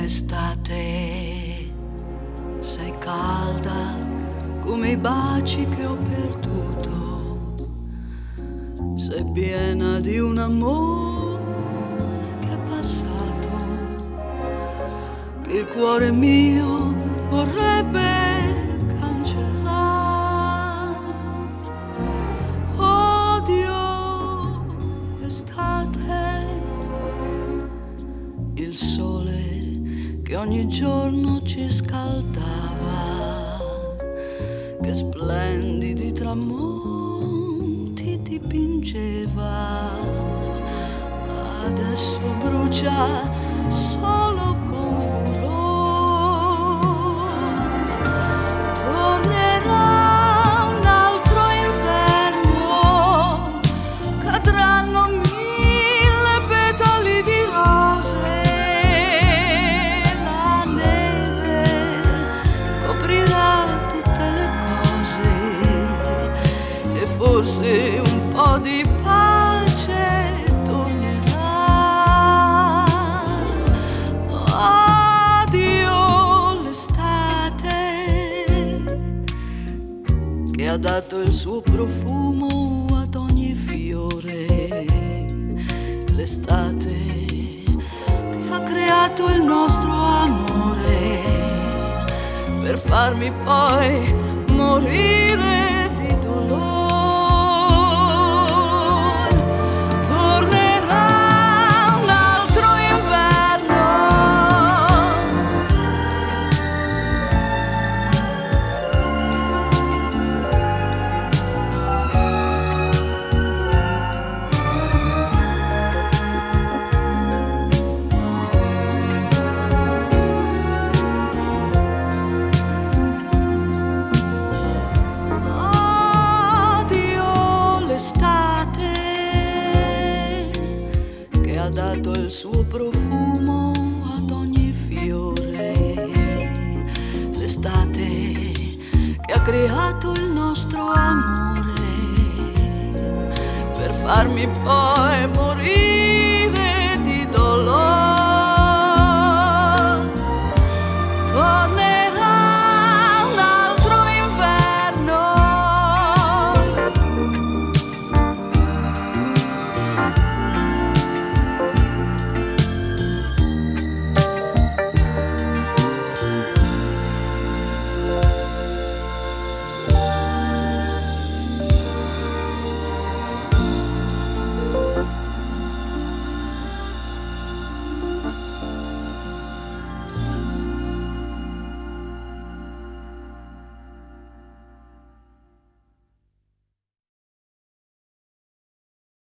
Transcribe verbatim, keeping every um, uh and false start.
estate, sei calda come i baci che ho perduto, sei piena di un amore che è passato, che il cuore mio vorrebbe cancellare. Odio l'estate, il sole che ogni giorno ci scaldava, che splendidi tramonti dipingeva, adesso brucia solo con furore. Tornerà un altro inverno, cadranno mille petali di rose, la neve coprirà tutte le cose e forse un po' di pace tornerà. Addio l'estate che ha dato il suo profumo ad ogni fiore, l'estate che ha creato il nostro amore per farmi poi morire di dolore. Tornerà un altro inverno, che ha dato il suo profumo ad ogni fiore, l'estate che ha creato il nostro amore per farmi poi morire